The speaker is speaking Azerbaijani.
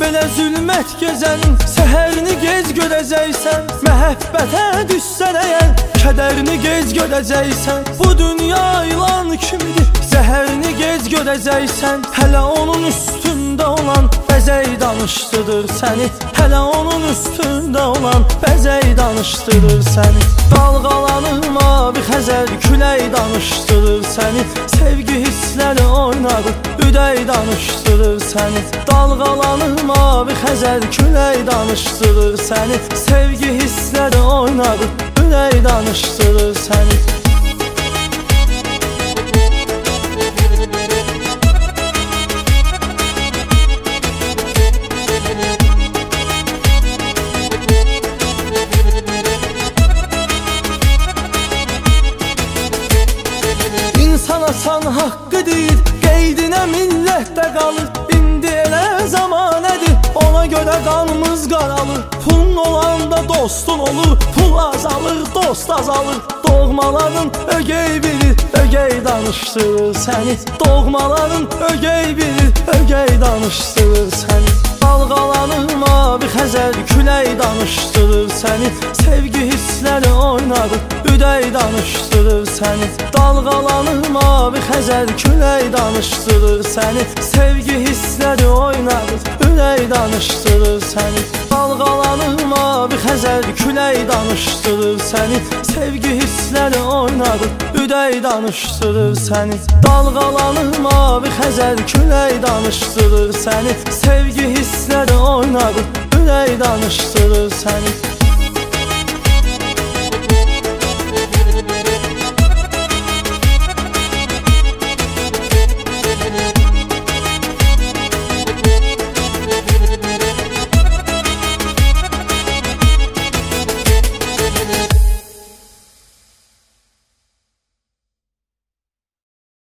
Belə zülmət gecənin səhərini gec görəcəksən. Məhəbbətə düşsən əgər kədərini gec görəcəksən. Bu dünya ilan kimidir, zəhərini gec görəcəksən. Hələ onun üstündə olan bəzək danışdırır səni. Hələ onun üstündə olan bəzək danışdırır səni. Dalğalanır mavi xəzər, külək danışdırır səni. Sevgi hissləri oynadır, ürək danışdırır səni. Dalğalanır mavi xəzər, külək danışdırır səni. Sevgi hissləri oynadır, ürək danışdırır səni. İnsan asan haqqı deyil, qeydinə millətdə qalır. İndi elə zamanədir, ona görə qanımız qaralır. Pulun olanda dostun olur, pul azalır, dost azalır. Doğmaların ögey bilir, ögey danışdırır səni. Doğmaların ögey bilir, ögey danışdırır səni. Dalğalanır mavi xəzər, külək danışdırır səni. Sevgi hissləri oynadır, ürək danışdırır səni. Dalğalanır mavi xəzər, külək danışdırır səni. Sevgi hissləri oynadır, ürək danışdırır səni. Dalğalanır mavi xəzər, külək danışdırır səni. Sevgi hissləri oynadır, ürək danışdırır səni. Dalğalanır mavi xəzər, külək danışdırır səni. Sevgi hissləri oynadır, ürək danışdırır səni.